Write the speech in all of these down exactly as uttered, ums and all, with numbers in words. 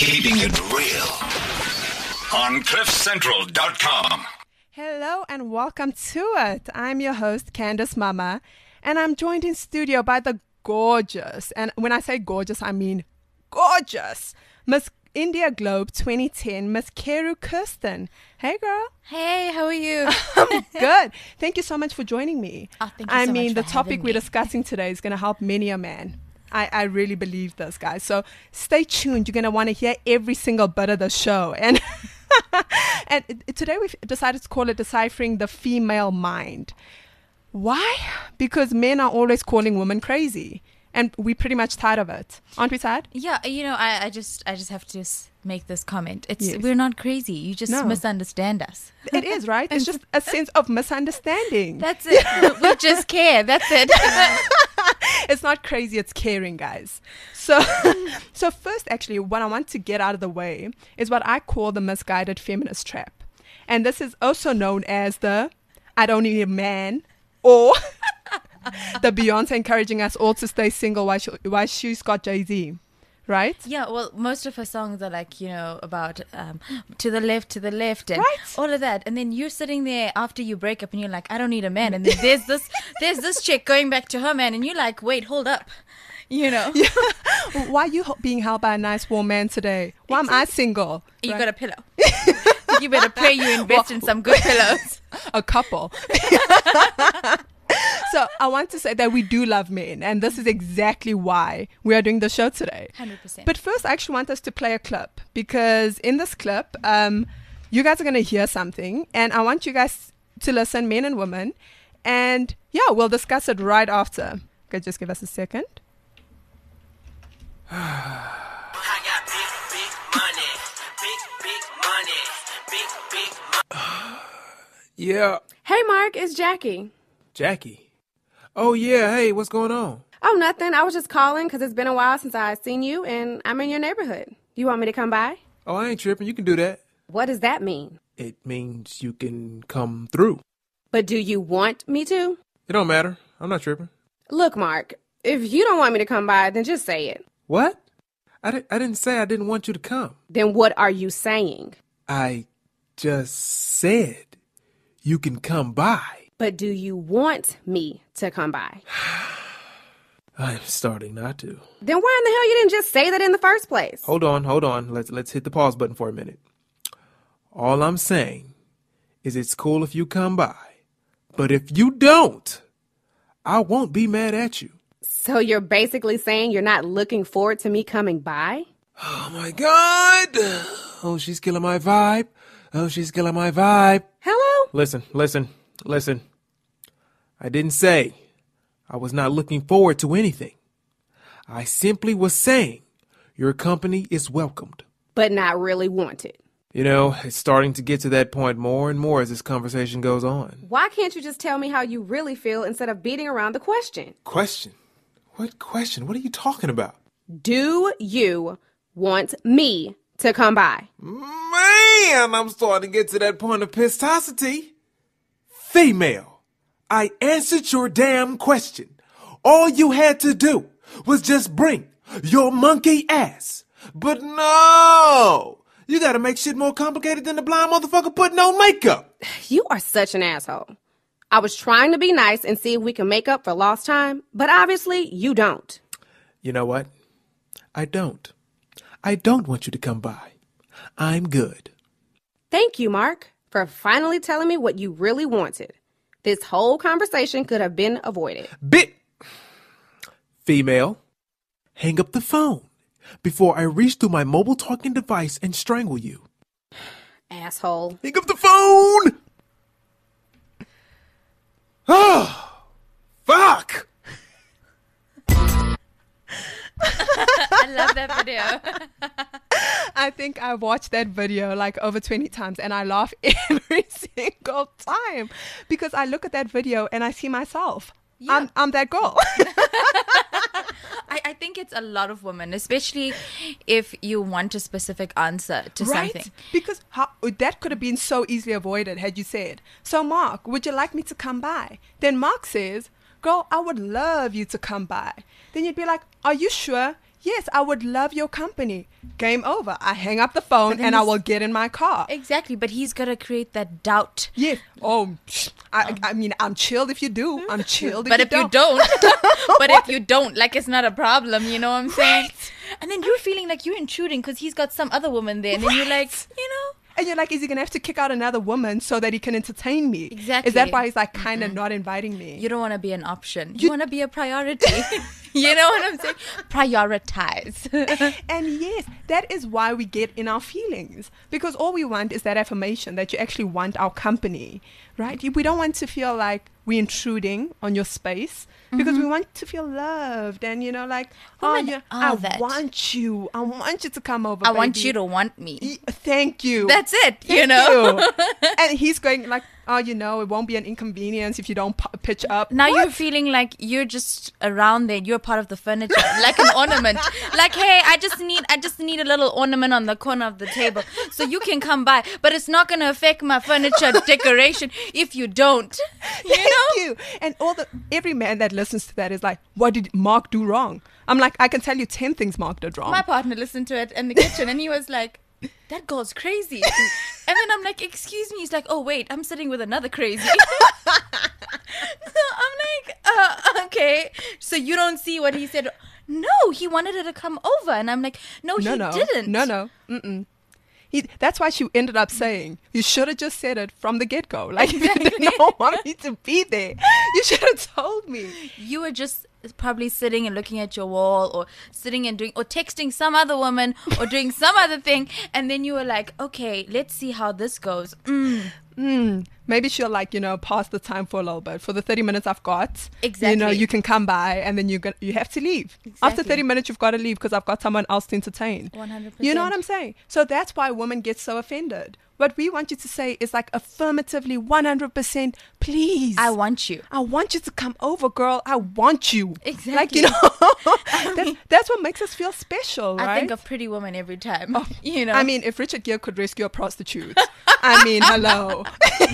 Keeping it real on cliff central dot com. Hello and welcome to it. I'm your host, Candace Mama, and I'm joined in studio by the gorgeous, and when I say gorgeous, I mean gorgeous, Miss India Globe twenty ten, Miss Keru Kirsten. Hey, girl. Hey, how are you? I'm good. Thank you so much for joining me. Oh, thank you I so mean, much the for topic having we're me. discussing today is going to help many a man. I, I really believe this, guys. So stay tuned. You're going to want to hear every single bit of the show. And and it- it- today we've decided to call it Deciphering the Female Mind. Why? Because men are always calling women crazy. And we're pretty much tired of it. Aren't we tired? Yeah, you know, I, I just I just have to s- make this comment. It's Yes. We're not crazy. You just No. misunderstand us. It is, right? It's just a sense of misunderstanding. That's it. We just care. That's it. It's not crazy, it's caring, guys. So so first, actually, what I want to get out of the way is what I call the misguided feminist trap. And this is also known as the I don't need a man, or the Beyonce encouraging us all to stay single while, she, while she's got Jay-Z, right? Yeah, well, most of her songs are like, you know, about um, to the left, to the left, and Right. all of that. And then you're sitting there after you break up, and you're like, I don't need a man. And then there's this, there's this chick going back to her man, and you're like, wait, hold up, you know. Why are you h- being held by a nice warm man today? Why am I single? You Right? got a pillow. You better pray you invest in some good pillows. A couple. So I want to say that we do love men, and this is exactly why we are doing the show today. one hundred percent. But first, I actually want us to play a clip, because in this clip, um, you guys are going to hear something, and I want you guys to listen, men and women, and yeah, we'll discuss it right after. Okay, just give us a second. I got big, big money. Big, big money. Big, big money. Yeah, Hey, Mark, it's Jackie. Jackie. Oh, yeah, hey, what's going on? Oh, nothing. I was just calling because it's been a while since I seen you, and I'm in your neighborhood. You want me to come by? Oh, I ain't tripping. You can do that. What does that mean? It means you can come through. But do you want me to? It don't matter. I'm not tripping. Look, Mark, if you don't want me to come by, then just say it. What? I, di- I didn't say I didn't want you to come. Then what are you saying? I just said you can come by. But do you want me to come by? I'm starting not to. Then why in the hell you didn't just say that in the first place? Hold on, hold on. Let's let's hit the pause button for a minute. All I'm saying is it's cool if you come by. But if you don't, I won't be mad at you. So you're basically saying you're not looking forward to me coming by? Oh my god! Oh, she's killing my vibe. Oh, she's killing my vibe. Hello? Listen, listen, listen. I didn't say I was not looking forward to anything. I simply was saying your company is welcomed. But not really wanted. You know, it's starting to get to that point more and more as this conversation goes on. Why can't you just tell me how you really feel instead of beating around the question? Question? What question? What are you talking about? Do you want me to come by? Man, I'm starting to get to that point of pistosity. Female, I answered your damn question. All you had to do was just bring your monkey ass. But no, you gotta make shit more complicated than the blind motherfucker putting on makeup. You are such an asshole. I was trying to be nice and see if we can make up for lost time, but obviously you don't. You know what? I don't. I don't want you to come by. I'm good. Thank you, Mark, for finally telling me what you really wanted. This whole conversation could have been avoided. Bit. Female, hang up the phone before I reach through my mobile talking device and strangle you. Asshole. Hang up the phone! Oh, fuck! I love that video. I think I've watched that video like over twenty times, and I laugh every single time because I look at that video and I see myself. Yeah. I'm, I'm that girl. I, I think it's a lot of women, especially if you want a specific answer to Right? something. Because how, that could have been so easily avoided had you said, so Mark, would you like me to come by? Then Mark says, girl, I would love you to come by. Then you'd be like, are you sure? yes, I would love your company. Game over. I hang up the phone then and I he's- will get in my car. Exactly, but he's got to create that doubt. Yes. Oh, psh, I, I mean, I'm chilled if you do. I'm chilled if But you if you don't. don't, but if you don't, like it's not a problem, you know what I'm saying? And then you're feeling like you're intruding because he's got some other woman there, and then you're like, Right. you know, And you're like, is he going to have to kick out another woman so that he can entertain me? Exactly. Is that why he's like kind of not inviting me? you don't want to be an option. You, You- want to be a priority. You know what I'm saying? Prioritize. And yes, that is why we get in our feelings. Because all we want is that affirmation that you actually want our company, right? We don't want to feel like we're intruding on your space because we want to feel loved and, you know, like, oh, Women yeah, are I that. want you. I want you to come over. I want baby. you to want me. Y- Thank you. That's it, you Thank know? you. And he's going like, oh, you know, it won't be an inconvenience if you don't p- pitch up. Now What? you're feeling like you're just around there. You're part of the furniture, like an ornament. Like, hey, I just need, I just need a little ornament on the corner of the table, so you can come by. But it's not gonna affect my furniture decoration if you don't. You Thank know? you. And all the every man that listens to that is like, what did Mark do wrong? I'm like, I can tell you ten things Mark did wrong. My partner listened to it in the kitchen, and he was like, "That girl's crazy." And then I'm like, "Excuse me." He's like, "Oh wait, I'm sitting with another crazy." So I'm like, uh, "Okay, so you don't see what he said?" No, he wanted her to come over, and I'm like, "No, no, he no, didn't." no, no. Mm-mm. He, that's why she ended up saying, you should have just said it from the get-go. Like, if you didn't want me to be there, you should have told me. You were just probably sitting and looking at your wall, or sitting and doing, or texting some other woman, or doing some other thing, and then you were like, "Okay, let's see how this goes." Mm. Mm, maybe she'll like, you know, pass the time for a little bit. For the thirty minutes I've got, you know, Exactly. you can come by and then you go- you have to leave. After Exactly. thirty minutes, you've got to leave because I've got someone else to entertain. one hundred percent. You know what I'm saying? So that's why women get so offended. What we want you to say is like affirmatively one hundred percent, please. I want you. I want you to come over, girl. I want you. Like, Exactly. you know, that's, that's what makes us feel special, right? I think of Pretty Woman every time. Oh, you know, I mean, if Richard Gere could rescue a prostitute, I mean, hello.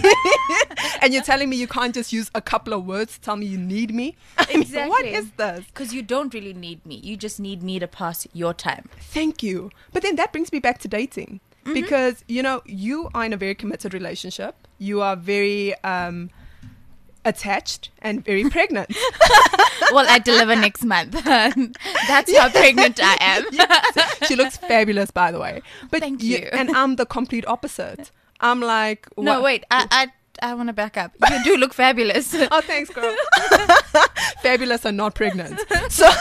And you're telling me you can't just use a couple of words to tell me you need me? I mean, Exactly. what is this? because you don't really need me. You just need me to pass your time. Thank you. But then that brings me back to dating. Mm-hmm. Because, you know, you are in a very committed relationship. You are very um, attached and very pregnant. Well, I deliver next month. That's how pregnant I am. She looks fabulous, by the way. But Thank you. And I'm the complete opposite. I'm like, No, what- wait. I I, I want to back up. You do look fabulous. Oh, thanks, girl. Fabulous and not pregnant. So,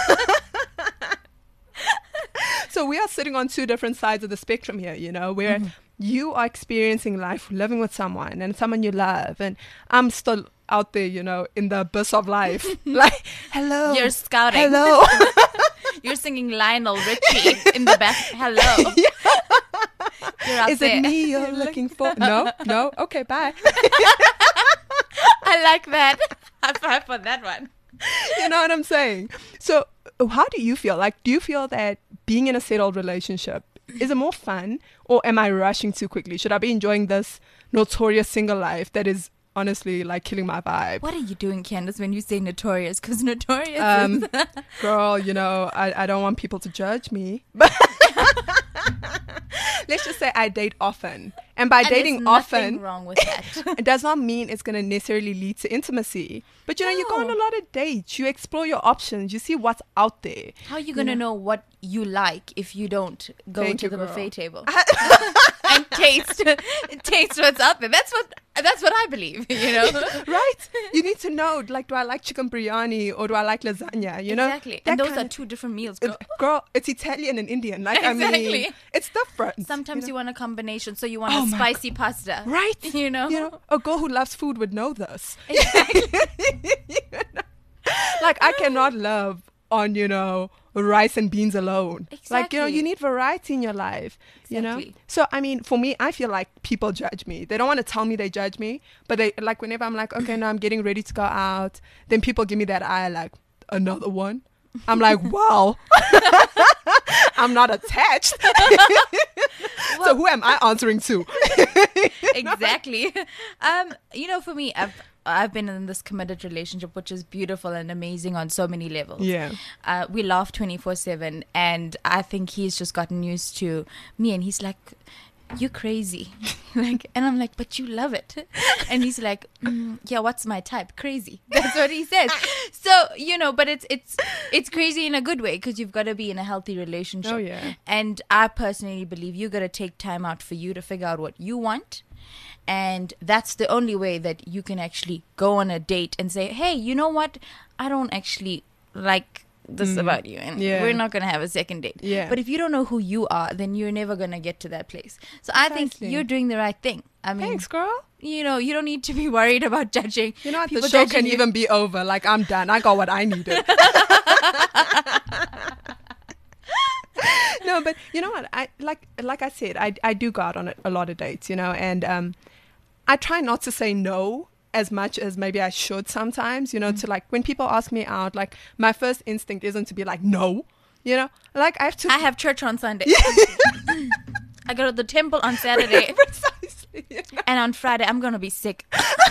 so we are sitting on two different sides of the spectrum here, you know, where Mm-hmm. you are experiencing life, living with someone and someone you love, and I'm still out there, you know, in the abyss of life. Like, hello. You're scouting. Hello. You're singing Lionel Richie in the back. Hello. You're out Is there. it me you're looking for? No, no. Okay, bye. I like that. High five for that one. You know what I'm saying? So, how do you feel? Like, do you feel that being in a settled relationship is it more fun, or am I rushing too quickly? Should I be enjoying this notorious single life that is honestly like killing my vibe? What are you doing, Candace, when you say notorious? Because notorious Um, is... girl, you know, I, I don't want people to judge me. But let's just say I date often. And by And dating there's nothing often, wrong with that. it does not mean it's going to necessarily lead to intimacy. But you know, you go on a No. lot of dates, you explore your options, you see what's out there. How are you going to know what you like if you don't go Thank to you, the girl. buffet table and taste taste what's out there? That's what that's what I believe, you know. Right? You need to know, like, do I like chicken biryani or do I like lasagna? You know? Exactly. That And those kind are of- two different meals, girl. Girl, it's Italian and Indian. Like, I mean, Exactly. it's different. Sometimes you, want a combination, so you want Oh a my spicy pasta. Right? You know? You know, a girl who loves food would know this. Exactly. Like, I cannot love on, you know, rice and beans alone. Like, you know, Exactly. you need variety in your life, you know? Exactly. So, I mean, for me, I feel like people judge me. They don't want to tell me they judge me, but they, like, whenever I'm like, okay, now I'm getting ready to go out, then people give me that eye, like, another one? I'm like, wow. I'm not attached. Well, So who am I answering to? Exactly. Um, you know, for me, I've I've been in this committed relationship, which is beautiful and amazing on so many levels. Yeah. Uh, we laugh twenty-four seven, and I think he's just gotten used to me, and he's like, "You crazy," like, and I'm like, "But you love it," and he's like, mm, "Yeah, what's my type? Crazy." That's what he says. So you know, but it's it's it's crazy in a good way, because you've got to be in a healthy relationship. Oh, yeah. And I personally believe you got to take time out for you to figure out what you want. And that's the only way that you can actually go on a date and say, hey, you know what? I don't actually like this Mm. about you. And Yeah. we're not going to have a second date. Yeah. But if you don't know who you are, then you're never going to get to that place. So I think Precisely. you're doing the right thing. I mean, Thanks, girl. you know, you don't need to be worried about judging. You know what? people The show judging can you. even be over. Like, I'm done. I got what I needed. No, but you know what? I like like I said, I, I do go out on a, a lot of dates, you know, and um, I try not to say no as much as maybe I should sometimes, you know, to like when people ask me out, like my first instinct isn't to be like, no, you know, like I have to. I have church on Sunday. I go to the temple on Saturday. Precisely. You know? And on Friday, I'm going to be sick.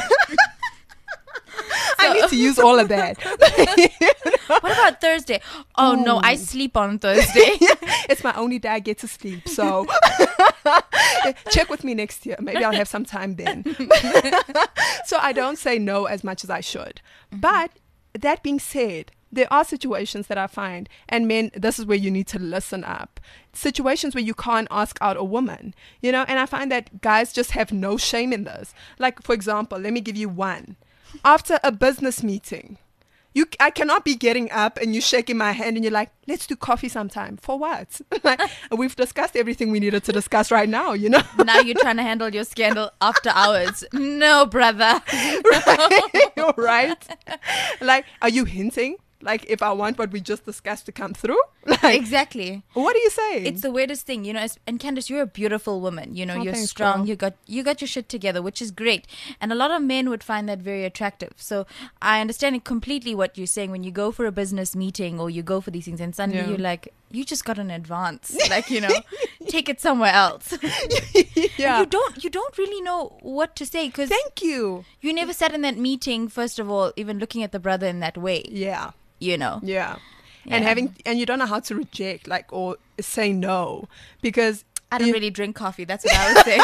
I need to use all of that. What about Thursday? Oh, no, I sleep on Thursday. It's my only day I get to sleep. So check with me next year. Maybe I'll have some time then. So I don't say no as much as I should. But that being said, there are situations that I find, and men, this is where you need to listen up. Situations where you can't ask out a woman, you know, and I find that guys just have no shame in this. Like, for example, let me give you one. After a business meeting, you, I cannot be getting up and you shaking my hand and you're like, let's do coffee sometime. For what? Like, we've discussed everything we needed to discuss right now, you know? Now you're trying to handle your scandal after hours. No, brother. right? Right? Like, are you hinting? Like, if I want what we just discussed to come through? Like, Exactly. what are you saying? It's the weirdest thing, you know. as- And Candace, you're a beautiful woman. You know, Oh, you're thanks, strong. girl. You got you got your shit together, which is great. And a lot of men would find that very attractive. So I understand it completely what you're saying when you go for a business meeting or you go for these things, and suddenly Yeah. you're like, you just got an advance. Like, you know, take it somewhere else. yeah. You don't you don't really know what to say, because Thank you. you never sat in that meeting. First of all, even looking at the brother in that way. Yeah. You know. Yeah. And Yeah. having, and you don't know how to reject, like, or say no, because I don't you- really drink coffee. That's what I would say.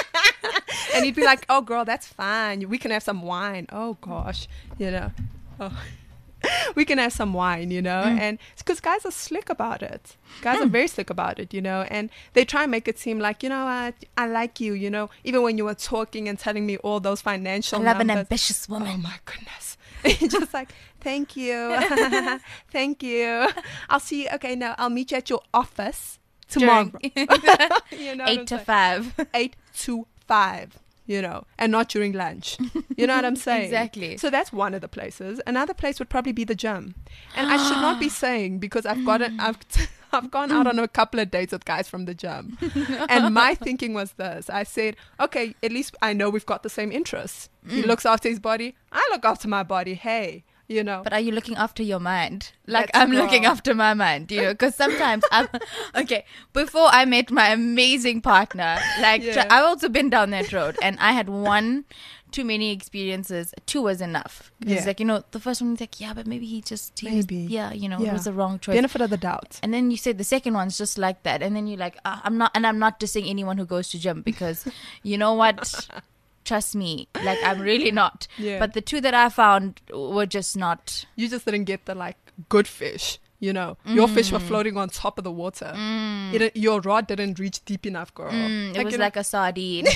and you'd be like, oh, girl, that's fine. We can have some wine. Oh, gosh, you know. Oh. We can have some wine, you know, Mm. and because guys are slick about it. Guys are very slick about it, you know, and they try and make it seem like, you know what, I like you, you know, even when you were talking and telling me all those financial I love an numbers. ambitious woman. Oh my goodness. Just like, thank you. Thank you. I'll see you. Okay, no, I'll meet you at your office tomorrow. During- You know what Eight I'm to saying? five. Eight to five, you know, and not during lunch. You know what I'm saying? Exactly. So that's one of the places. Another place would probably be the gym. And I should not be saying, because I've got it, I've I've gone out on a couple of dates with guys from the gym. And my thinking was this. I said, okay, at least I know we've got the same interests. He looks after his body. I look after my body. Hey, you know. But are you looking after your mind? Like Let's I'm looking go. after my mind, you know, because sometimes I'm okay. Before I met my amazing partner, like Yeah. tr- I've also been down that road, and I had one too many experiences. Two was enough. It's Yeah. like, you know, the first one was like, yeah, but maybe he just he was- Maybe. yeah, you know, Yeah. it was the wrong choice. Benefit of the doubt. And then you say the second one's just like that, and then you're like, ah, I'm not, and I'm not dissing anyone who goes to gym, because you know what? Trust me, like I'm really not. Yeah. But the two that I found were just not. You just didn't get the like good fish. You know, your fish were floating on top of the water. It, didn't- your rod didn't reach deep enough, girl. Mm, it was you know- like a sardine,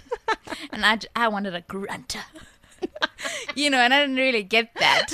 and I, j- I wanted a grunter. You know, and I didn't really get that.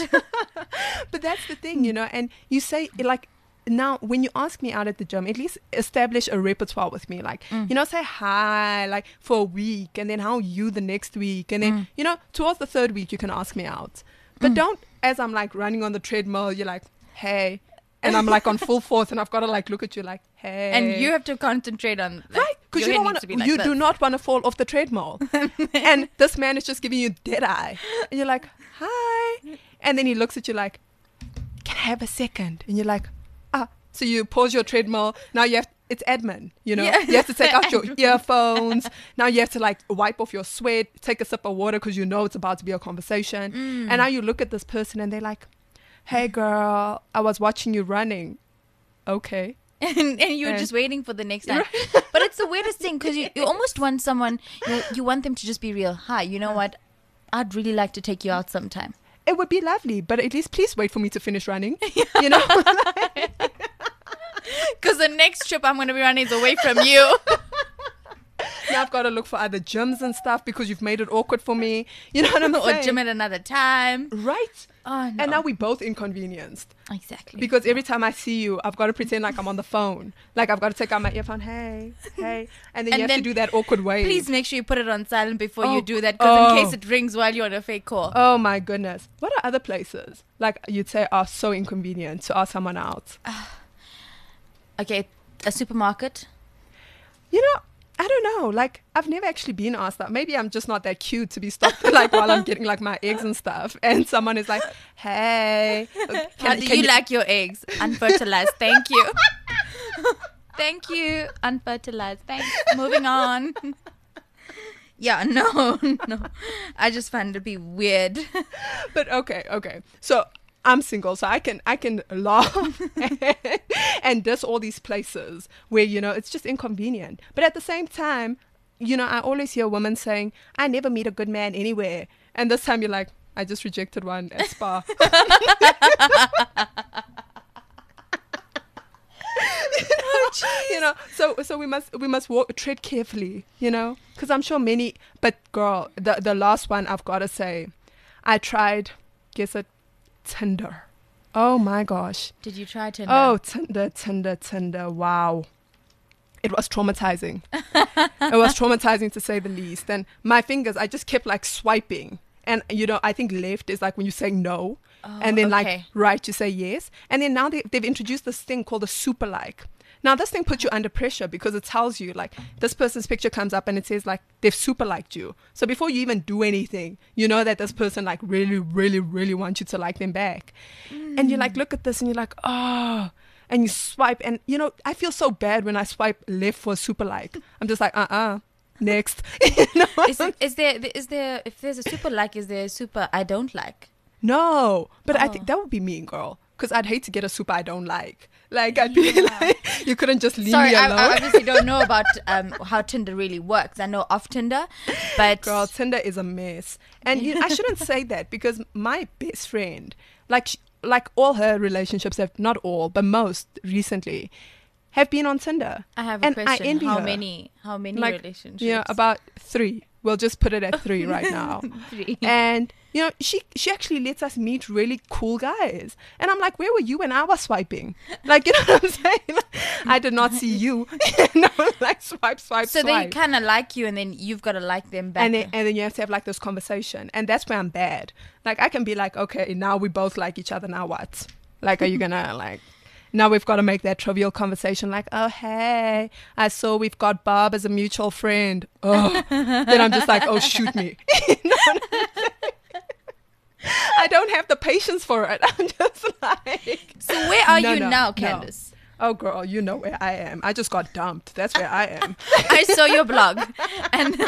But that's the thing, you know, and you say, like, now when you ask me out at the gym, at least establish a repertoire with me. Like, you know, say hi, like, for a week, and then how are you the next week. And then, you know, towards the third week, you can ask me out. But don't, as I'm, like, running on the treadmill, you're like, hey. And I'm, like, on full force, and I've got to, like, look at you like, hey. And you have to concentrate on like, Right, because your you head don't want needs to be like you this. do not want to fall off the treadmill, and this man is just giving you dead eye, and you're like, "Hi," and then he looks at you like, "Can I have a second?" And you're like, "Ah." So you pause your treadmill. Now you have it's admin, you know. Yeah. You have to take out your Admin. earphones. Now you have to like wipe off your sweat, take a sip of water because you know it's about to be a conversation. Mm. And now you look at this person and they're like, "Hey, girl, I was watching you running." Okay. and, and you're Yeah. just waiting for the next time. But it's the weirdest thing because you, you almost want someone, you, you want them to just be real. Hi, you know what? I'd really like to take you out sometime. It would be lovely, but at least please wait for me to finish running. You know? Because the next trip I'm going to be running is away from you. Now I've got to look for other gyms and stuff because you've made it awkward for me. You know what I'm Or saying? gym at another time. Right. Oh, no. And now we both inconvenienced. Exactly. Because every time I see you, I've got to pretend like I'm on the phone. Like I've got to take out my earphone. Hey, hey. And then And you have then to do that awkward wave. Please make sure you put it on silent before Oh, you do that, because oh. in case it rings while you're on a fake call. Oh my goodness. What are other places like you'd say are so inconvenient to ask someone out? Okay, a supermarket. You know, I don't know. Like I've never actually been asked that. Maybe I'm just not that cute to be stopped like while I'm getting like my eggs and stuff. And someone is like, "Hey, How can, do can you, like your eggs? Unfertilized. Thank you. Thank you. Unfertilized. Thanks. Moving on. Yeah, no, no. I just find it to be weird. But okay, okay. So I'm single, so I can I can laugh and diss all these places where, you know, it's just inconvenient. But at the same time, you know, I always hear women saying, "I never meet a good man anywhere." And this time you're like, "I just rejected one at Spa." You know, so so we must we must walk tread carefully, you know, because I'm sure many. But girl, the the last one I've got to say, I tried. Guess it, Tinder. Oh my gosh. Did you try Tinder? Oh, Tinder, Tinder, Tinder. Wow. It was traumatizing. It was traumatizing to say the least. And my fingers, I just kept like swiping. And, you know, I think left is like when you say no. Oh, and then like okay. right, you say yes. And then now they, they've introduced this thing called a super like. Now, this thing puts you under pressure because it tells you, like, this person's picture comes up and it says, like, they've super liked you. So before you even do anything, you know that this person, like, really, really, really wants you to like them back. Mm. And you, like, look at this and you're like, oh, and you swipe. And, you know, I feel so bad when I swipe left for a super like. I'm just like, uh-uh, next. You know? Is, it, is there, is there, if there's a super like, is there a super I don't like? No, but I Oh. think that would be mean, girl. Because I'd hate to get a super I don't like. Like, I'd be like, you couldn't just leave Sorry, me I, alone. I obviously don't know about um, how Tinder really works. I know of Tinder, but Girl, Tinder is a mess. And you, I shouldn't say that because my best friend, like, sh- like all her relationships have, not all, but most recently, have been on Tinder. I have a and question. I envy how her. many? How many Like, relationships? Yeah, about three. We'll just put it at three right now. Three. And, you know, she she actually lets us meet really cool guys. And I'm like, where were you when I was swiping? Like, you know what I'm saying? Like, I did not see you. You know, like swipe, swipe, So swipe. they kind of like you, and then you've got to like them back. and then, and then you have to have like this conversation. And that's where I'm bad. Like, I can be like, okay, now we both like each other. Now what? Like, are you going to like... Now we've got to make that trivial conversation like, oh, hey, I saw we've got Bob as a mutual friend. Oh, then I'm just like, oh, shoot me. You know what I'm saying? I don't have the patience for it. I'm just like. So where are No, you no, now, no. Candace? Oh, girl, you know where I am. I just got dumped. That's where I am. I saw your blog, and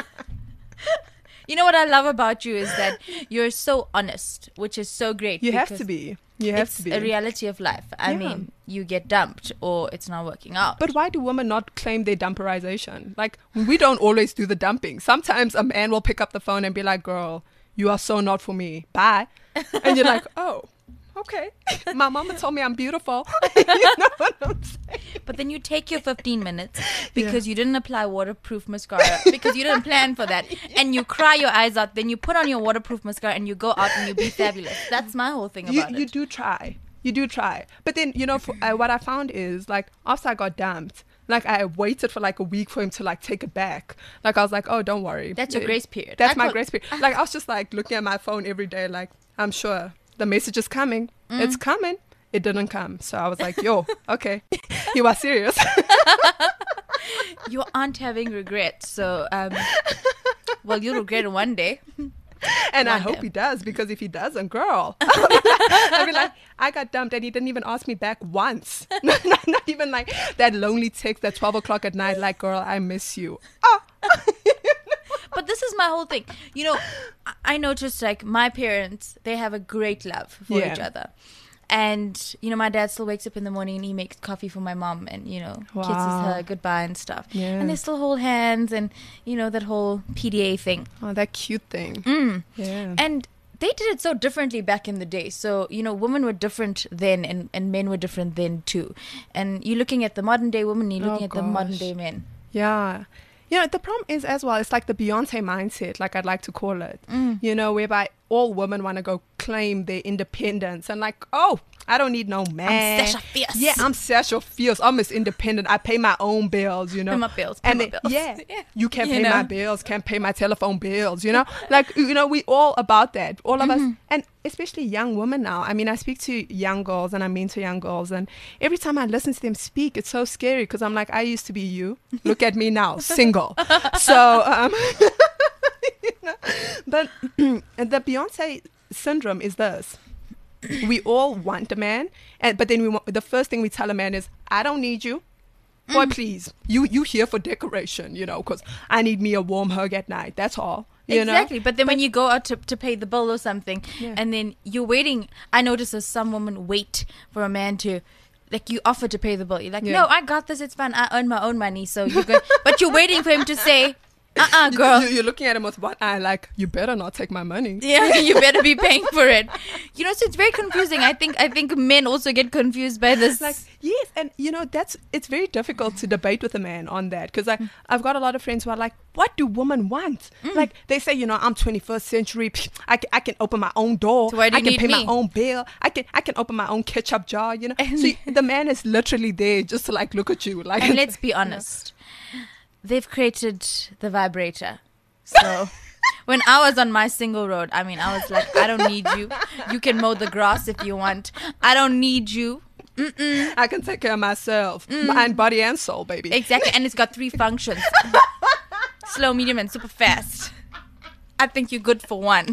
you know what I love about you is that you're so honest, which is so great. You have because to be. You have it's to be. a reality of life. I Yeah. mean, you get dumped or it's not working out. But why do women not claim their dumperization? Like, we don't always do the dumping. Sometimes a man will pick up the phone and be like, girl, you are so not for me. Bye. And you're like, oh, okay. My mama told me I'm beautiful. You know what I'm saying? But then you take your fifteen minutes because you didn't apply waterproof mascara because you didn't plan for that, and you cry your eyes out. Then you put on your waterproof mascara and you go out and you be fabulous. That's my whole thing You, about you it. do try. You do try. But then, you know, for, uh, what I found is, like, after I got dumped, like, I waited for, like, a week for him to, like, take it back. Like, I was like, oh, don't worry. That's your Uh, grace period. That's I my thought- grace period. Like, I was just, like, looking at my phone every day, like, I'm sure the message is coming. Mm. It's coming. It didn't come. So I was like, yo, okay. You are serious. You aren't having regrets, so um, well, you'll regret it one day. And I One hope day. he does, because if he doesn't, girl, I mean, like, I got dumped and he didn't even ask me back once. not, not even like that lonely text at twelve o'clock at night, like, girl, I miss you. Oh. But this is my whole thing. You know, I- I noticed like my parents, they have a great love for Yeah. each other. And, you know, my dad still wakes up in the morning and he makes coffee for my mom and, you know, kisses Wow. her goodbye and stuff. Yeah. And they still hold hands and, you know, that whole P D A thing. Oh, that cute thing. Mm. Yeah. And they did it so differently back in the day. So, you know, women were different then and, and men were different then too. And you're looking at the modern day woman, you're Oh, looking at the modern gosh. day men. Yeah. You know, the problem is as well, it's like the Beyonce mindset, like I'd like to call it, Mm. you know, whereby all women want to go claim their independence and like, oh, I don't need no man. Sasha Fierce. Yeah, I'm Sasha Fierce. I'm Miss Independent. I pay my own bills, you know. Pay my bills, pay and my then- bills. Yeah, Yeah. you can't You pay my know? bills, can't pay my telephone bills, you know. Like, you know, we all about that. All of Mm-hmm. us, and especially young women now. I mean, I speak to young girls and I mentor young girls, and every time I listen to them speak, it's so scary because I'm like, I used to be you. Look at me now, single. So, um, you know, but and the Beyonce syndrome is this. We all want a man, and but then we want, the first thing we tell a man is, I don't need you. Boy, please, you you here for decoration, you know, because I need me a warm hug at night. That's all. You Exactly. know? But then when you go out to, to pay the bill or something, Yeah. and then you're waiting, I notice that some women wait for a man to, like, you offer to pay the bill. You're like, Yeah. no, I got this. It's fine. I earn my own money. So you go, but you're waiting for him to say, uh-uh, girl. You, you're looking at him with one eye, like, you better not take my money. Yeah, you better be paying for it. You know, so it's very confusing. I think I think men also get confused by this. Like, yes, and you know, that's it's very difficult to debate with a man on that because Mm. I've got a lot of friends who are like, what do women want? Like, they say, you know, I'm twenty-first century, psh, I can, I can open my own door, So why do I you can need pay me? my own bill, I can I can open my own ketchup jar, you know. So y- the man is literally there just to like look at you, like. And let's be honest, they've created the vibrator. So when I was on my single road, I mean, I was like, I don't need you. You can mow the grass if you want. I don't need you. I can take care of myself, Mm. mind, body, and soul, baby. Exactly. And it's got three functions. Slow, medium, and super fast. I think you're good for one.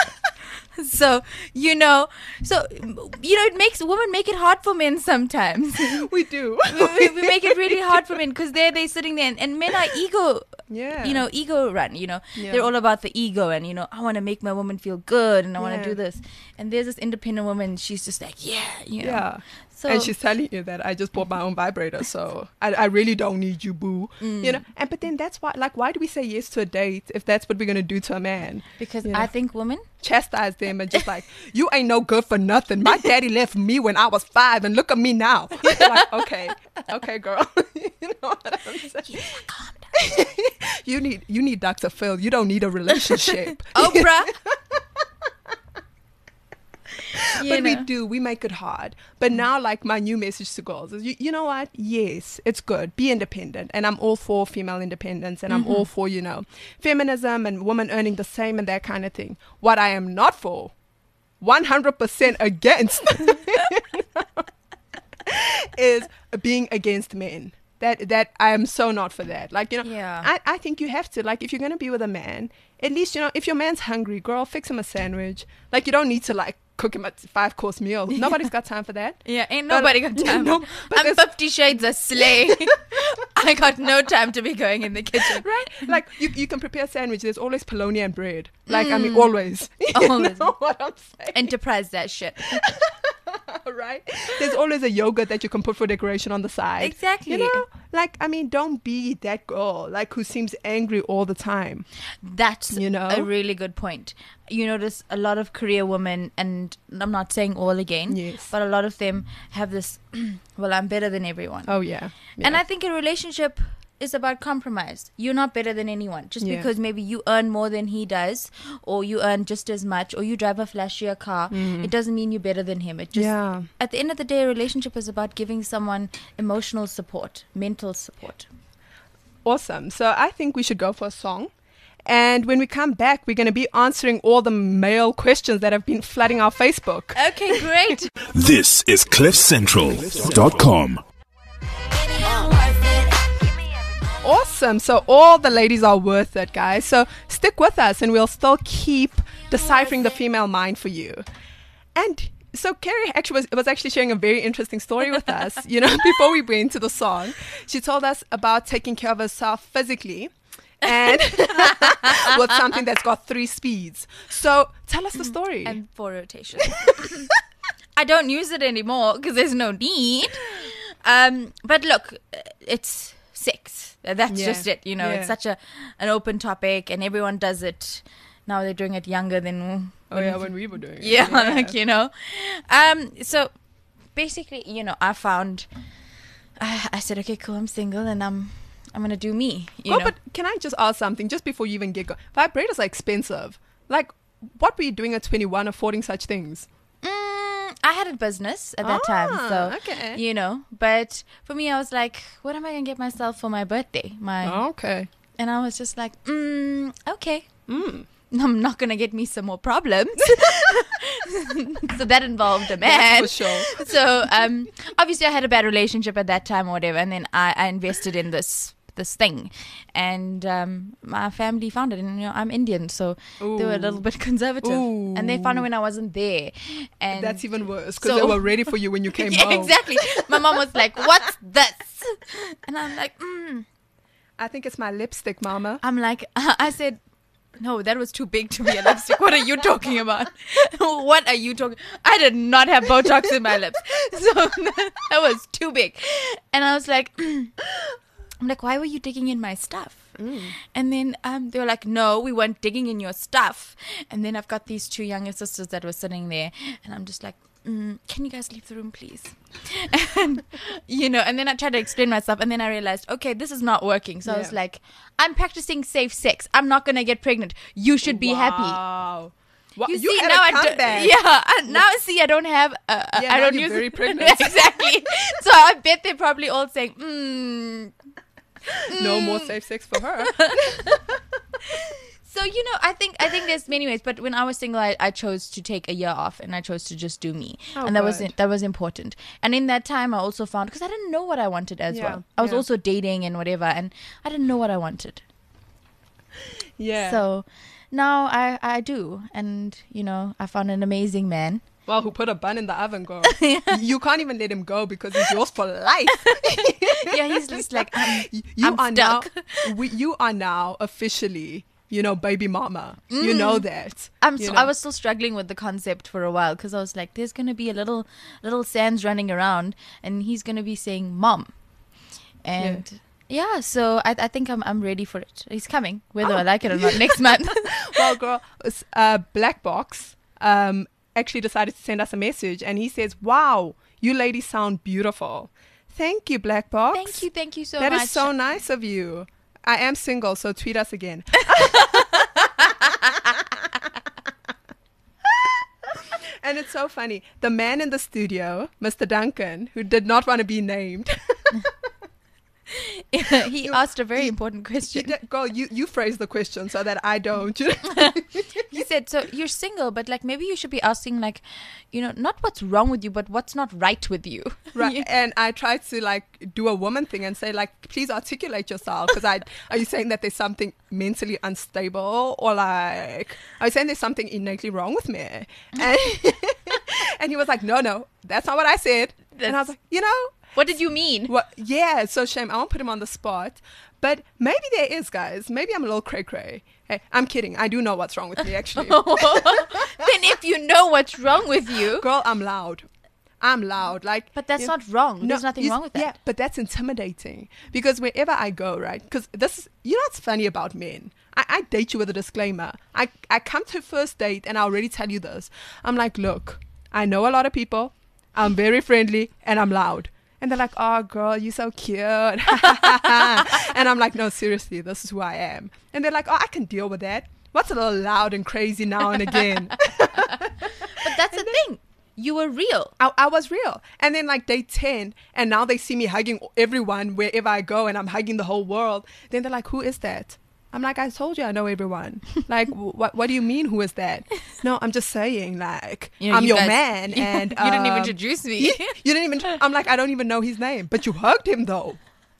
So, you know, so, you know, it makes women make it hard for men sometimes. We do. we, we make it really hard for men because they're they sitting there and, and men are ego Yeah. you know ego run you know Yeah. they're all about the ego and you know I want to make my woman feel good and I want to Yeah. do this, and there's this independent woman, she's just like yeah you know Yeah. so And she's telling you that I just bought my own vibrator, so I, I really don't need you, boo. Mm. You know, and but then that's why, like, why do we say yes to a date if that's what we're gonna do to a man? because you know. I think women Chastise them and just like, you ain't no good for nothing. My daddy left me when I was five, and look at me now. Like, okay, okay, girl. You know what I'm saying? calm down. You need you need Doctor Phil. You don't need a relationship. Oprah. You But we know. do. We make it hard. But now, like, my new message to girls is, you, you know what? Yes, it's good. Be independent. And I'm all for female independence. And I'm all for, you know, feminism and women earning the same and that kind of thing. What I am not for, one hundred percent against, is being against men. That that I am so not for that. Like, you know, Yeah. I, I think you have to, like, if you're going to be with a man, at least, you know, if your man's hungry, girl, fix him a sandwich. Like, you don't need to, like, cook him a five course meal. Nobody's got time for that. Yeah, ain't But- nobody got time. No, but I'm there's- Fifty Shades of Slay. I got no time to be going in the kitchen. Right? Like, you, you can prepare a sandwich. There's always polony and bread. Like, I mean, always. You Mm. Always. know what I'm saying? Enterprise that shit. Right? There's always a yogurt that you can put for decoration on the side. Exactly. You know? Like, I mean, don't be that girl, like, who seems angry all the time. That's You know? a really good point. You notice a lot of career women, and I'm not saying all again, Yes. but a lot of them have this, well, I'm better than everyone. Oh, yeah. And Yeah. I think a relationship is about compromise. You're not better than anyone. Just Yeah. because maybe you earn more than he does, or you earn just as much, or you drive a flashier car, it doesn't mean you're better than him. It just, Yeah. at the end of the day, a relationship is about giving someone emotional support, mental support. Awesome. So I think we should go for a song. And when we come back, we're going to be answering all the male questions that have been flooding our Facebook. Okay, great. This is cliff central dot com. Awesome. So all the ladies are worth it, guys. So stick with us and we'll still keep deciphering the female mind for you. And so Carrie actually was, was actually sharing a very interesting story with us, you know, before we went to the song. She told us about taking care of herself physically and with something that's got three speeds. So tell us the story. And four rotations. I don't use it anymore because there's no need. Um, but look, it's sex. That's Yeah. just it. You know, Yeah. it's such a an open topic, and everyone does it. Now they're doing it younger than. Oh yeah, when we were doing it. Yeah, like, you know. Um, so basically, you know, I found. I, I said, okay, cool. I'm single, and I'm I'm gonna do me. You Oh, know. but can I just ask something just before you even get going? Vibrators are expensive. Like, what were you doing at twenty-one affording such things? Mm, I had a business at that time, Ah, so okay. you know. But for me, I was like, what am I gonna get myself for my birthday? My Okay. and I was just like, mm, okay. Mm. I'm not gonna get me some more problems. So that involved a man. That's for sure. So um, obviously I had a bad relationship at that time or whatever, and then I, I invested in this this thing, and um, my family found it, and you know I'm Indian, so they were a little Ooh. bit conservative, and they found it Ooh. when I wasn't there, and That's even worse because So- they were ready for you when you came yeah, home. exactly. My mom was like, "What's this?" And I'm like, mm. I think it's my lipstick, mama. I'm like, I said, no, that was too big to be a lipstick. What are you talking about? What are you talking? I did not have Botox in my lips. So that was too big. And I was like, I'm like, why were you digging in my stuff? Mm. And then um, they were like, no, we weren't digging in your stuff. And then I've got these two younger sisters that were sitting there. And I'm just like, mm, can you guys leave the room, please? And, you know, and then I tried to explain myself. And then I realized, okay, this is not working. So I was Yeah. like, I'm practicing safe sex. I'm not going to get pregnant. You should be happy. Wow. Wow. You, You, see, had now a I do, comeback. yeah, I, now see, I don't have, uh, Yeah, I now don't you're use very pregnant. exactly. So I bet they're probably all saying, mm. No more safe sex for her. So, you know, I think I think there's many ways, but when I was single, I, I chose to take a year off, and I chose to just do me, Oh, and that was good. that was important. And in that time, I also found, because I didn't know what I wanted as Yeah, well. I was yeah. also dating and whatever, and I didn't know what I wanted. Yeah. So now I I do, and you know, I found an amazing man. Well, who put a bun in the oven, girl? You can't even let him go because he's yours for life. Yeah, he's just like, I'm, you I'm are stuck. now. We, you are now officially, you know, baby mama. You know that. I'm you so, know? I was still struggling with the concept for a while, because I was like, there's gonna be a little little Sans running around, and he's gonna be saying mom, and yeah, so I I think I'm I'm ready for it. He's coming, whether Oh. I like it or not, next month. Well, girl, it's, uh, Black Box um, actually decided to send us a message, and he says, "Wow, you ladies sound beautiful." Thank you, Black Box. Thank you, thank you so That much. is so nice of you. I am single, so tweet us again. And it's so funny. The man in the studio, Mister Duncan, who did not want to be named. He asked a very important You question. did- girl, you, you phrase the question so that I don't. He said, so you're single, but like maybe you should be asking, like, you know, not what's wrong with you, but what's not right with you. Right. And I tried to like do a woman thing and say like, please articulate yourself. Because I, are you saying that there's something mentally unstable, or like, are you saying there's something innately wrong with me? And, and he was like, no, no, that's not what I said. And I was That's- like, you know, What did you mean? what? Yeah, it's so shame. I won't put him on the spot. But maybe there is, guys. Maybe I'm a little cray cray. Hey, I'm kidding. I do know what's wrong with me, actually. Then if you know what's wrong with you, Girl, I'm loud. I'm loud. Like, but that's you- not wrong. There's nothing you- wrong with that. Yeah, but that's intimidating because wherever I go, right? Because this is, you know what's funny about men? I, I date you with a disclaimer. I, I come to a first date and I already tell you this. I'm like, look, I know a lot of people. I'm very friendly and I'm loud. And they're like, oh, girl, you're so cute. And I'm like, no, seriously, this is who I am. And they're like, oh, I can deal with that. What's a little loud and crazy now and again? But that's the thing. You were real. I, I was real. And then like day ten, and now they see me hugging everyone wherever I go, and I'm hugging the whole world. Then they're like, who is that? I'm like, I told you I know everyone. Like, what What do you mean, who is that? No, I'm just saying, like, You know, I'm you your guys- man. And you didn't even um, introduce me. You didn't even, I'm like, I don't even know his name. But you hugged him, though.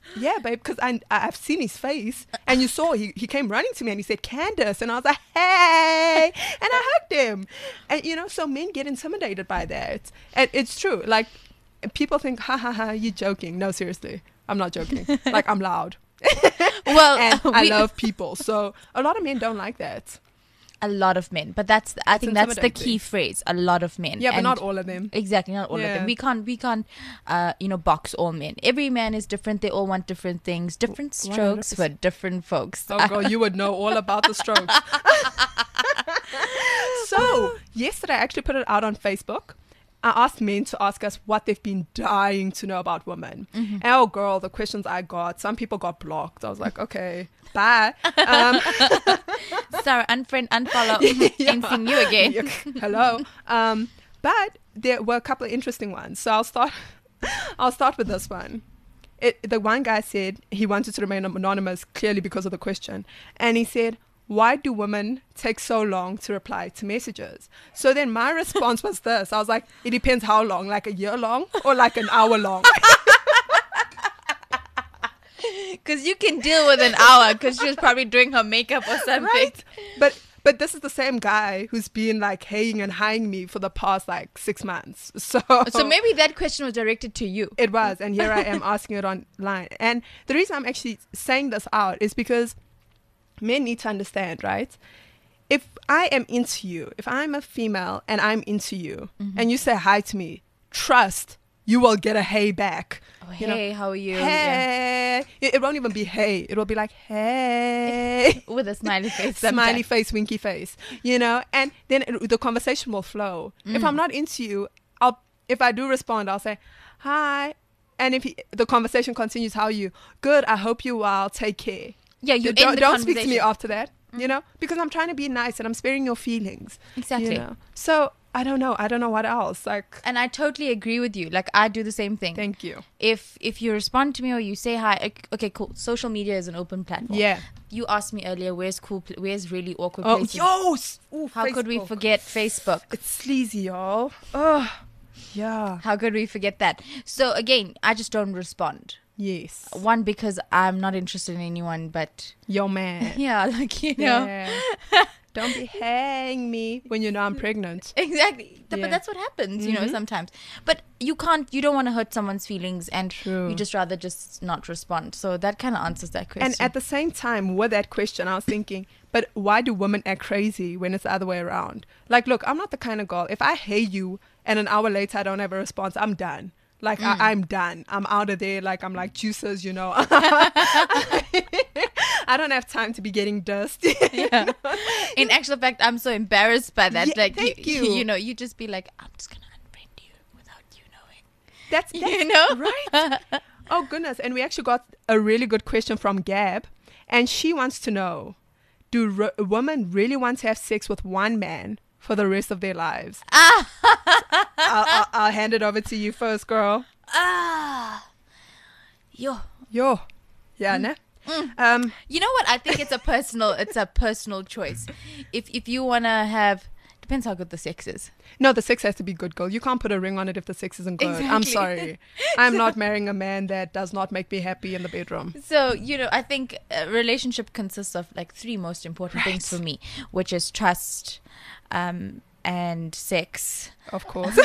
Yeah, babe, because I I've seen his face, and you saw he he came running to me and he said Candace, and I was like, hey, and I hugged him, and you know, so men get intimidated by that, and it's true. Like people think, ha ha ha, you're joking. No, seriously, I'm not joking. Like I'm loud. Well, and I we- love people, so a lot of men don't like that. a lot of men, but that's I think that's the intimidating. key phrase. A lot of men. Yeah, but And- not all of them. Exactly, not all of Yeah. them. We can't, we can't, uh, you know, box all men. Every man is different. They all want different things, different one hundred strokes for percent. different folks. Oh, girl, you would know all about the strokes. So, yesterday I actually put it out on Facebook. I asked men to ask us what they've been dying to know about women. And oh, girl, the questions I got, some people got blocked. I was like, okay, bye. Um, Sorry, unfriend, unfollow, ain't seen you again. Yuck. Hello. Um, but there were a couple of interesting ones. So I'll start. I'll start with this one. It, the one guy said he wanted to remain anonymous, clearly because of the question, and he said, "Why do women take so long to reply to messages?" So then my response was this. I was like, "It depends how long, like a year long or like an hour long." Because you can deal with an hour because she was probably doing her makeup or something. Right? But but this is the same guy who's been like haying and hiring me for the past like six months. So So maybe that question was directed to you. it was, and here I am asking it online. And the reason I'm actually saying this out is because men need to understand, right? If I am into you, if I'm a female and I'm into you, Mm-hmm. and you say hi to me, trust you will get a hey back. Oh, You know, hey, how are you? Yeah. Hey. It, it won't even be hey. It will be like, hey. With a smiley face. Smiley sometimes. face, winky face, you know, and then it, the conversation will flow. If Mm. I'm not into you, I'll, if I do respond, I'll say, hi. And if he, the conversation continues, how are you? Good. I hope you well. Take care. Yeah, you don't, end the don't speak to me conversation. after that, you know, because I'm trying to be nice and I'm sparing your feelings. Exactly. You know? So I don't know. I don't know what else. Like, And I totally agree with you. Like I do the same thing. thank you. If if you respond to me or you say hi, ok- okay, cool. Social media is an open platform. Yeah. You asked me earlier, where's cool, pl- where's really awkward Oh, places? yo. s- ooh, How could we Facebook. forget Facebook? It's sleazy, y'all. Oh, yeah. How could we forget that? So again, I just don't respond. Yes. One, because I'm not interested in anyone, but Yo, man. yeah, like you know, Yeah. Don't be hang me when you know I'm pregnant. exactly. Th- Yeah. But that's what happens, you know, Mhm. sometimes. But you can't, you don't want to hurt someone's feelings, and True. you just rather just not respond. So that kind of answers that question. And at the same time, with that question, I was thinking, but why do women act crazy when it's the other way around? Like, look, I'm not the kind of girl. If I hate you and an hour later I don't have a response, I'm done. Like, Mm. I, I'm done. I'm out of there. Like, I'm like juices, you know. I don't have time to be getting dust. yeah. In actual fact, I'm so embarrassed by that. Yeah, like, thank you, you. you know, you just be like, I'm just gonna unfriend you without you knowing. That's, that's You know? right. Oh goodness! And we actually got a really good question from Gab, and she wants to know: do r- women really want to have sex with one man for the rest of their lives? I'll, I'll, I'll hand it over to you first, girl. Ah, yo. Yo, yeah, ne? Um, You know what? I think it's a personal. It's a personal choice. If if you wanna have, depends how good the sex is. no, the sex has to be good, girl. You can't put a ring on it if the sex isn't good. I'm Exactly. sorry. I'm not marrying a man that does not make me happy in the bedroom. So, you know, I think a relationship consists of like three most important things for me, which is trust, um, and sex. Of course.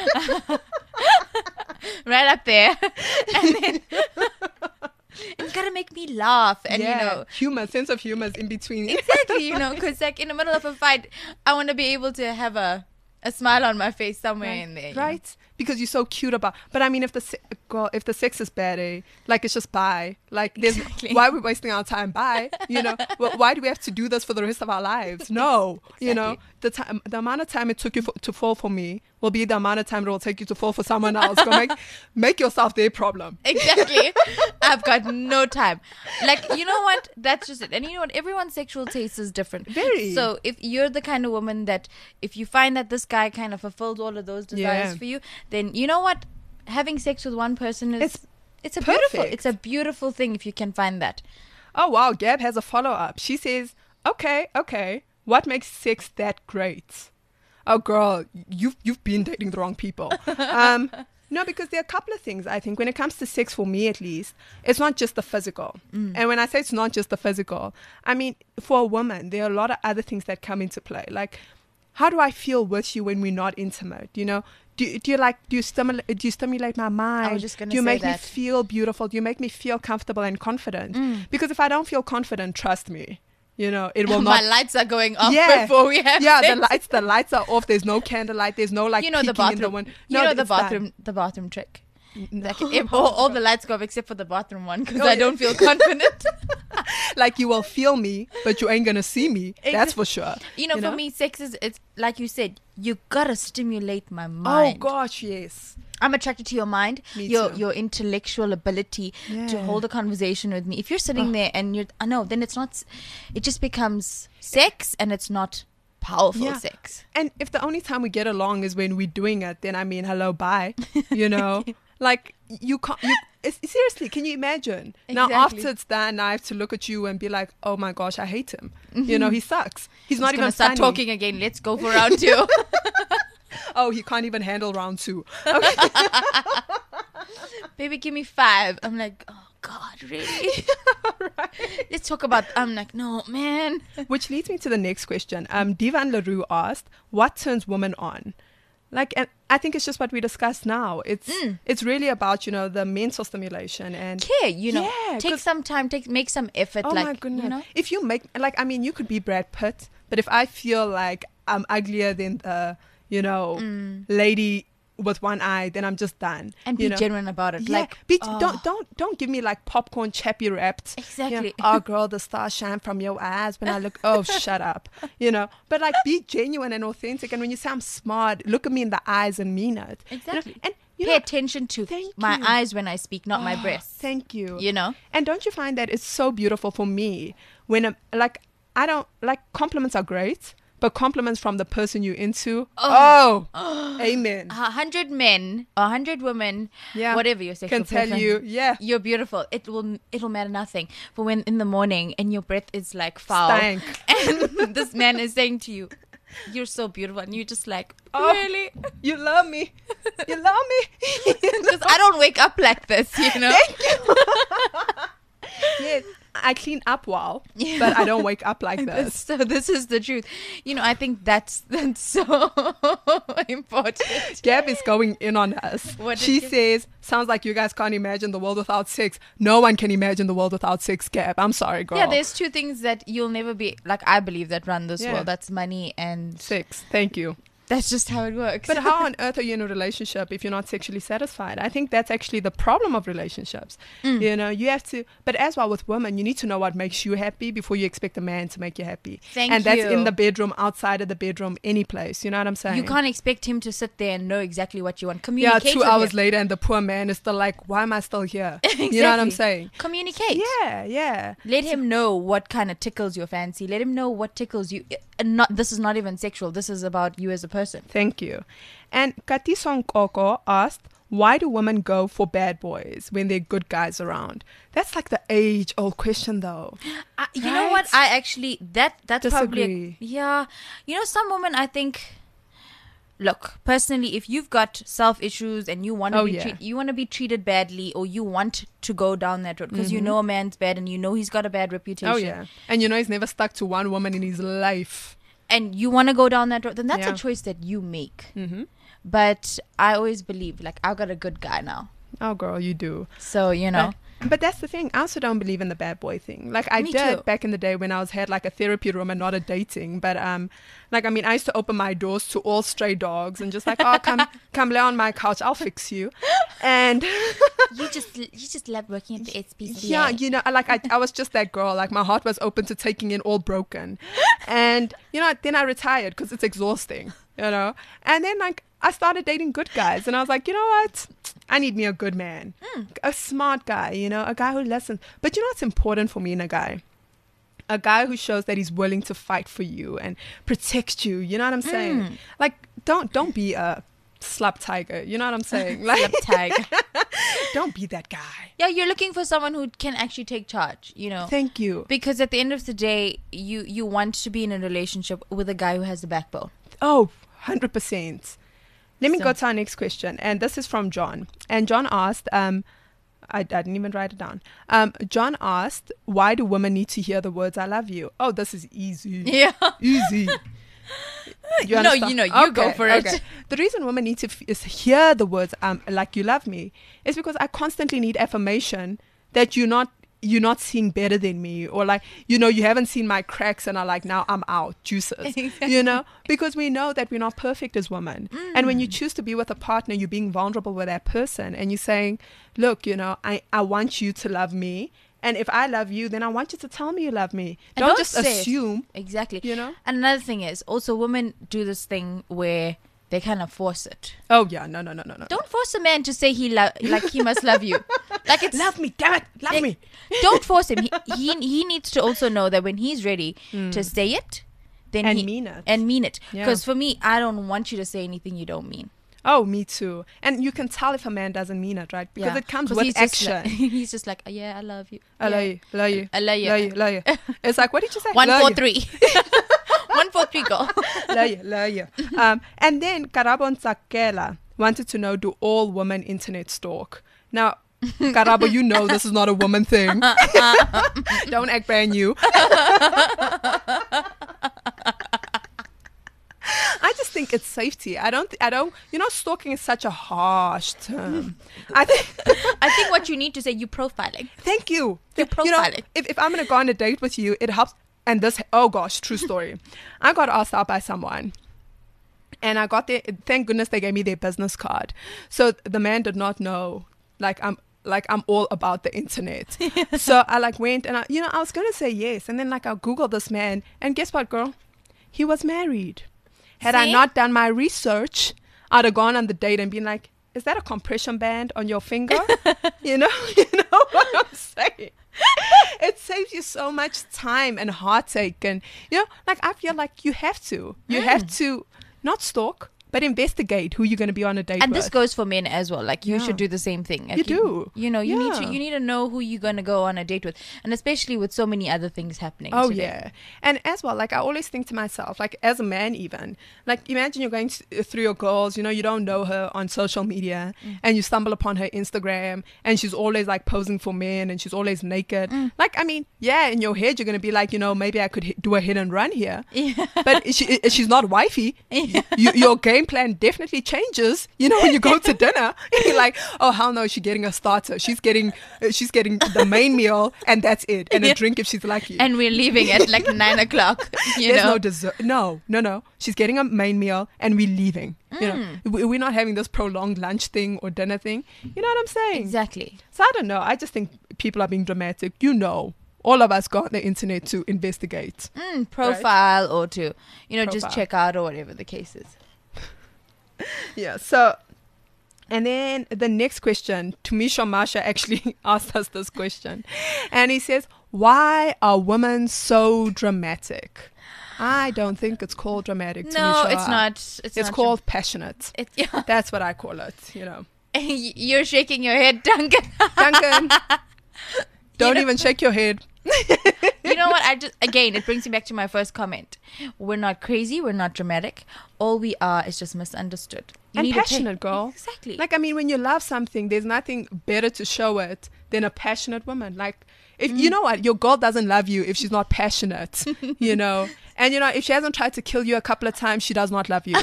Right up there. And then it's gotta make me laugh. And, yeah, you know, humor, sense of humor is in between. exactly, you know, because like in the middle of a fight, I want to be able to have a, a smile on my face somewhere in there. you know. Right? Because you're so cute about. But I mean, if the se- girl, if the sex is bad, eh, like it's just bye. Like, there's Exactly. why are we wasting our time? Bye. You know, Wh- why do we have to do this for the rest of our lives? No. You know, the time, the amount of time it took you for, to fall for me will be the amount of time it will take you to fall for someone else. Go make make yourself their problem. Exactly. I've got no time. Like, you know what? That's just it. And you know what? Everyone's sexual taste is different. Very. So if you're the kind of woman that if you find that this guy kind of fulfills all of those desires Yeah. for you, then you know what? Having sex with one person is It's it's a beautiful perfect. it's a beautiful thing if you can find that. Oh wow, Gab has a follow up. She says, "Okay, okay, what makes sex that great?" Oh girl, you've you've been dating the wrong people. Um, No, because there are a couple of things. I think when it comes to sex, for me at least, it's not just the physical. Mm. And when I say it's not just the physical, I mean, for a woman, there are a lot of other things that come into play. Like, how do I feel with you when we're not intimate? You know, do, do you like, do you stimulate, do you stimulate my mind? just gonna do you say make me that. feel beautiful? Do you make me feel comfortable and confident? Mm. Because if I don't feel confident, trust me, you know, it will My not. lights are going off Yeah. before we have Yeah, sex. the lights, the lights are off. There's no candlelight. There's no like You know the peeking in bathroom. the one. you know the it's done. bathroom. The bathroom trick. No. Like if all, all the lights go off except for the bathroom one because Oh, I yeah. don't feel confident. Like, you will feel me, but you ain't gonna see me. That's for sure. You know, You for know? me, sex is it's like you said. You gotta stimulate my Oh mind. gosh, yes. I'm attracted to your mind, Me your too. your intellectual ability to Yeah. hold a conversation with me. If you're sitting Oh. there and you're, I know, then it's not. s- It just becomes sex, and it's not powerful Yeah. sex. And if the only time we get along is when we're doing it, then I mean, hello, bye. You know, like you can't. You it's, seriously, can you imagine? Now Exactly. after it's done, I have to look at you and be like, oh my gosh, I hate him. You know, he sucks. He's not Just even gonna start funny. talking again. Let's go for round two. Oh, he can't even handle round two. Okay. Baby, give me five. I'm like, oh God, really? Let's talk about. I'm like, no, man. Which leads me to the next question. Um, Divan LaRue asked, what turns women on? Like, and I think it's just what we discussed now. It's Mm. it's really about, you know, the mental stimulation and Care, you know. Yeah, take 'cause- some time. Take make some effort. oh like, my goodness. You know. If you make, like, I mean, you could be Brad Pitt, but if I feel like I'm uglier than the, you know, lady with one eye, then I'm just done. Mm. And you be know? genuine about it. Yeah, Like, be, oh. don't don't don't give me like popcorn chappy wrapped. you know, Exactly. oh girl, the stars shine from your eyes when I look. Oh, shut up. You know, but like be genuine and authentic. And when you say I'm smart, look at me in the eyes and mean it. You know? Exactly. And you Pay know, attention to Thank my you. eyes when I speak, not my oh, breasts. Thank you. You know. And don't you find that it's so beautiful for me when a, like I don't like compliments are great, but compliments from the person you're into. Oh, amen. A hundred men, a hundred women, Yeah. whatever your sexual Can tell preference, you, yeah. you're beautiful. It will, it'll matter nothing. But when in the morning and your breath is like foul, Stank. and this man is saying to you, "You're so beautiful," and you're just like, Oh. "Really?" You love me. You love me. Because I don't wake up like this, you know. Yes, I clean up well, Yeah. but I don't wake up like This- this. So this is the truth. You know, I think that's that's so important. Gab is going in on us. What did She Gab- says, sounds like you guys can't imagine the world without sex. No one can imagine the world without sex, Gab. I'm sorry, girl. Yeah, there's two things that you'll never be like. I believe that run this Yeah. world. That's money and sex. Thank you. that's just how it works. But how on earth are you in a relationship if you're not sexually satisfied? I think that's actually the problem of relationships. Mm. You know, you have to, but as well with women, you need to know what makes you happy before you expect a man to make you happy. Thank and that's you. in the bedroom, outside of the bedroom, any place. You know what I'm saying? You can't expect him to sit there and know exactly what you want. Yeah, Communicate. two with hours him. later, and the poor man is still like, "Why am I still here?" You know what I'm Exactly. saying? Communicate. Yeah, yeah. Let him know what kind of tickles your fancy. Let him know what tickles you. And not this is not even sexual. This is about you as a person. Thank you. And Katisong Koko asked, "Why do women go for bad boys when there are good guys around?" That's like the age-old question, though. I, you know what? Right? I actually that that's probably a, Disagree. yeah. You know, some women I think. Look, personally, if you've got self issues and you want to Oh, be yeah. treat, you want to be treated badly, or you want to go down that road because you know a man's bad and you know he's got a bad reputation, Oh yeah, and you know he's never stuck to one woman in his life. and you want to go down that road, then that's Yeah. a choice that you make. Mm-hmm. But I always believe, like, I've got a good guy now, Oh girl, you do. so you know. But, but that's the thing. I also don't believe in the bad boy thing. Like I Me did too. back in the day when I was had like a therapy room and not a dating. But um, like I mean, I used to open my doors to all stray dogs and just like, oh, come, come lay on my couch, I'll fix you. And You just you just love working at the S P C A. yeah, you know, I- like I, I was just that girl. Like my heart was open to taking in all broken. And you know, then I retired because it's exhausting. You know, and then like I started dating good guys, and I was like, you know what? I need me a good man, a smart guy. You know, a guy who listens. But you know what's important for me in a guy? A guy who shows that he's willing to fight for you and protect you. You know what I'm saying? Like, don't don't be a slap tiger. You know what I'm saying? Like, Slap tiger. don't be that guy. Yeah, you're looking for someone who can actually take charge, you know. Thank you. Because at the end of the day, you you want to be in a relationship with a guy who has the backbone. Oh, one hundred percent. Let me So- go to our next question. And this is from John. And John asked, um, I, I didn't even write it down. Um, John asked, why do women need to hear the words I love you? Oh, this is easy. Yeah. Easy. You No, understand? you know, you go for it. The reason women need to f- is hear the words um, like you love me is because I constantly need affirmation that you're not you're not seeing better than me, or like, you know, you haven't seen my cracks and are like, now I'm out, juices, you know, because we know that we're not perfect as women. And when you choose to be with a partner, you're being vulnerable with that person and you're saying, look, you know, I, I want you to love me. And if I love you, then I want you to tell me you love me. And Don't, just say it. assume. Exactly. You know? And another thing is also women do this thing where they kind of force it. Oh, yeah. No, no, no, no, no. Don't force a man to say he lo- like he must love you. Like it's love me, damn it. Love like, me. Don't force him. He, he he needs to also know that when he's ready to say it, then And he, mean it. and mean it. Yeah. Because for me, I don't want you to say anything you don't mean. Oh, me too. And you can tell if a man doesn't mean it, right? Because Yeah. it comes 'Cause with he's just action. like- he's just like, yeah, I love you. I love Yeah. you, love you, I love you. love you, love you. It's like, what did you say? One, Love four, you. three. One, four, three, go. Love you, love you. Um, and then Karabo Ntsakela wanted to know, do all women internet stalk? Now, Karabo, you know this is not a woman thing. Don't act brand new. I just think it's safety. I don't, I don't, you know, stalking is such a harsh term. I think, I think what you need to say, you profiling. thank you. You're You know, profiling. if, if I'm going to go on a date with you, it helps. And this, oh gosh, true story. I got asked out by someone. And I got their, thank goodness they gave me their business card. So the man did not know, like, I'm, like I'm all about the internet. So I like went and I, you know, I was going to say yes. And then like I Googled this man and guess what, girl? He was married. Had I See? not done my research, I'd have gone on the date and been like, is that a compression band on your finger? you know, you know what I'm saying? It saves you so much time and heartache. And, you know, like I feel like you have to. You have to not stalk, but investigate who you're going to be on a date And with. this goes for men as well. Like you Yeah. should do the same thing. Like, You do. You know, you need to Yeah. you need to know who you're gonna go on a date with, and especially with so many other things happening. Oh today. yeah, and as well, like I always think to myself, like as a man, even like imagine you're going th- through your girls, you know, you don't know her on social media, Mm. and you stumble upon her Instagram, and she's always like posing for men, and she's always naked. Mm. Like I mean, yeah, in your head you're gonna be like, you know, maybe I could hit, do a hit and run here, Yeah. but is she, is- she's not wifey. You, your game plan definitely changes. You know, when you go to dinner, you're like, oh hell no, she's getting a starter. She's getting uh, she's getting the main meal, and that's it, and a Yeah. drink if she's lucky. And we're leaving at like nine o'clock. You There's know. no dessert. No, no, no. She's getting a main meal and we're leaving. You know, Mm. We- we're not having this prolonged lunch thing or dinner thing. You know what I'm saying? Exactly. So I don't know. I just think people are being dramatic. You know, all of us go on the internet to investigate. Mm, profile or to, you know, just Profile. check out or whatever the case is. Yeah. So, and then the next question, Tumisha Masha actually asked us this question, and he says, "Why are women so dramatic?" I don't think it's called dramatic. No, Tumisha. it's not. It's, It's not called passionate. It, yeah. That's what I call it. You know. You're shaking your head, Duncan. Duncan, don't know- even shake your head. You know what? I just again, it brings me back to my first comment. We're not crazy. We're not dramatic. All we are is just misunderstood. You And need to take- passionate, girl. Exactly. Like, I mean, when you love something, there's nothing better to show it than a passionate woman. Like, if Mm. you know what, your girl doesn't love you if she's not passionate, you know. And, you know, if she hasn't tried to kill you a couple of times, she does not love you.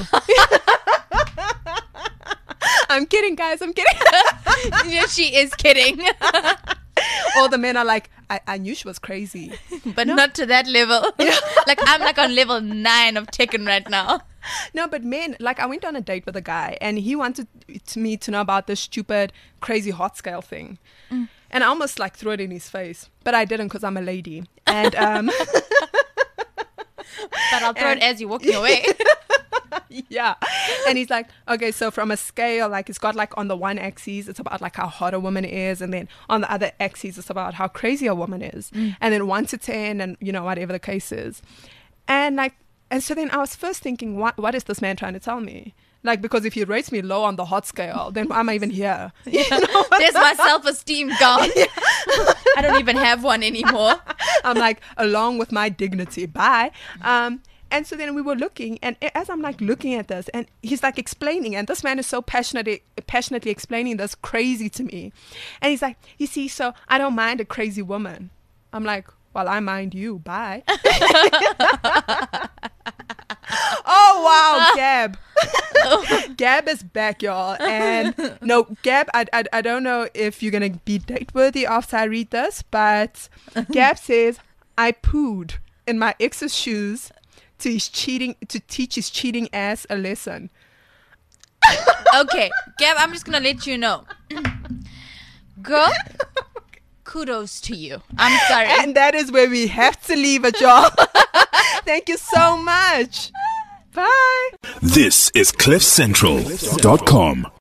I'm kidding, guys. I'm kidding. yeah, she is kidding, All the men are like, I, I knew she was crazy. but not to that level. Like I'm like on level nine of Tekken right now. No, but men, like I went on a date with a guy and he wanted to me to know about this stupid, crazy hot scale thing. Mm. And I almost like threw it in his face, but I didn't because I'm a lady. And um, But I'll throw And- it as you're walking away. yeah. And he's like, okay, so from a scale, like it's got like on the one axis, it's about like how hot a woman is. And then on the other axis, it's about how crazy a woman is. Mm. And then one to ten and, you know, whatever the case is. And like, and so then I was first thinking, what, what is this man trying to tell me? Like, because if he rates me low on the hot scale, then why am I even here? You know? There's my self-esteem gone. I don't even have one anymore. I'm like, along with my dignity, bye. Um, And so then we were looking, and as I'm like looking at this, and he's like explaining, and this man is so passionately, passionately explaining this crazy to me. And he's like, you see, so I don't mind a crazy woman. I'm like, well, I mind you. Bye. Oh, wow, Gab. Gab is back, y'all. And no, Gab, I, I, I don't know if you're going to be date worthy after I read this, but Gab says, I pooed in my ex's shoes to his cheating to teach his cheating ass a lesson. Okay, Gab, I'm just gonna let you know, girl. Kudos to you. I'm sorry. And that is where we have to leave it, y'all. Thank you so much. Bye. This is cliff central dot com.